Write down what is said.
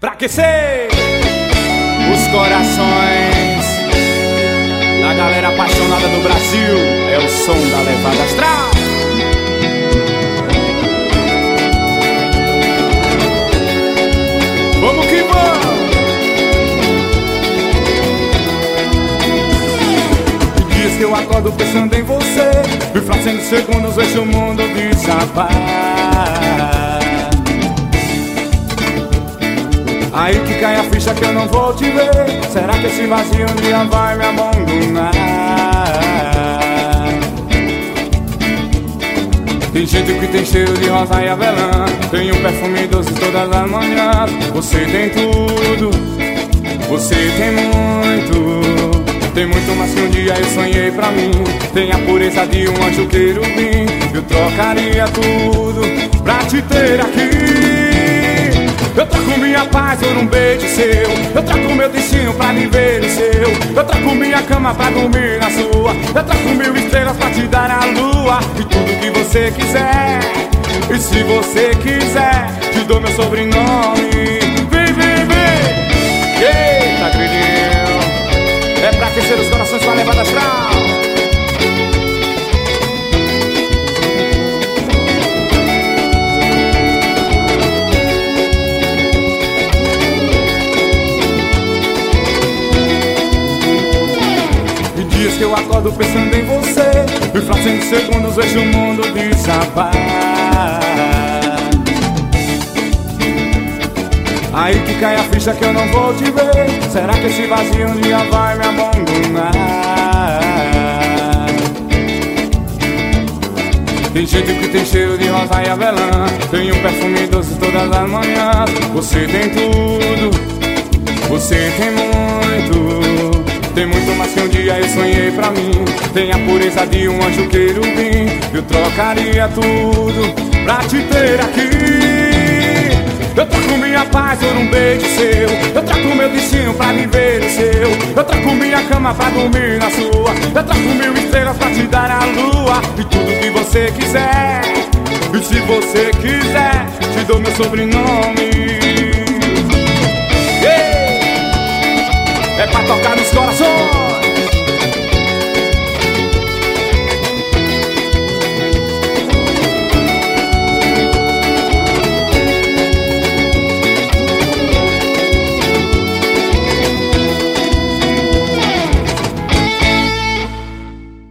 pra aquecer os corações da galera apaixonada do Brasil. É o som da levada astral. Vamos que vamos! Dias que eu acordo pensando em você, e fazendo segundos vejo o mundo desabar. Aí que cai a ficha que eu não vou te ver. Será que esse vazio um dia vai me abandonar? Tem gente que tem cheiro de rosa e avelã, tem um perfume doce todas as manhãs. Você tem tudo, você tem muito mais que um dia eu sonhei pra mim. Tem a pureza de um anjo querubim. Eu trocaria tudo pra te ter aqui. Eu troco minha paz por um beijo seu, eu troco meu destino pra viver o seu. Eu troco minha cama pra dormir na sua, eu troco 1000 estrelas pra te dar a lua. E tudo que você quiser, e se você quiser, te dou meu sobrenome. Vem, vem, vem. Eita, grilhinho, é pra aquecer os corações com a levada astral. Dias que eu acordo pensando em você, e fazendo segundos vejo o mundo desabar. Aí que cai a ficha que eu não vou te ver. Será que esse vazio um dia vai me abandonar? Tem gente que tem cheiro de rosa e avelã, tem um perfume doce todas as manhãs. Você tem tudo, você tem muito mais que um dia eu sonhei pra mim. Tem a pureza de um anjo querubim. Eu trocaria tudo pra te ter aqui. Eu troco minha paz por um beijo seu, eu troco meu destino pra viver o seu. Eu troco minha cama pra dormir na sua, eu troco 1000 estrelas pra te dar a lua. E tudo que você quiser, e se você quiser, te dou meu sobrenome. É pra tocar